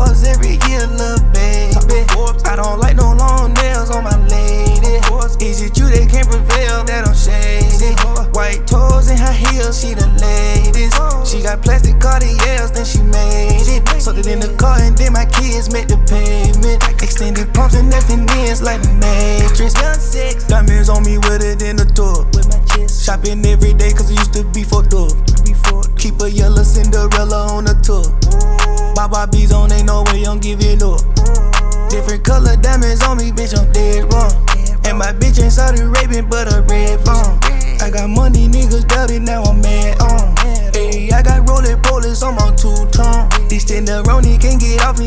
Forbes every year, little baby. I don't like no long nails on my lady. Is it you that can't prevail? That I'm shady. White toes and high heels, she the latest. She got plastic Cartiers, then she made it. Sold it in the car and then my kids met the pavement. Extended pumps and nothing ends like the Matrix. Diamonds on me wetter than the tour. Shopping every day cause it used to be for dope. Keep a yellow Cinderella on the tour. Baba B's on, ain't no way I'm giving up. Different color diamonds on me, bitch, I'm dead wrong. And my bitch ain't Saudi Arabian, but a red phone. I got money, niggas doubted, now I'm mad on. Ayy, I got rollin' bullets, I'm on two-tone. These Tenderoni can't get off me.